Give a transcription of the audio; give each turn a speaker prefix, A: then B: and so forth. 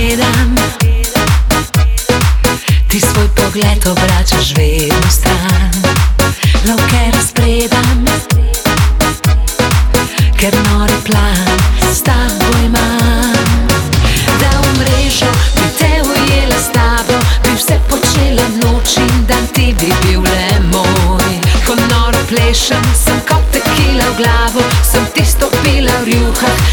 A: gledam, ti svoj pogled obračaš vedno stran. Lovke razpredam, ker nori plan s tabo imam. Da v mrežo bi te ujela s tabo, bi vse počela noč in dan, ti bi bil le moj. Ko noro plešem, sem kot tekila v glavo, sem ti stopila v rjuhah,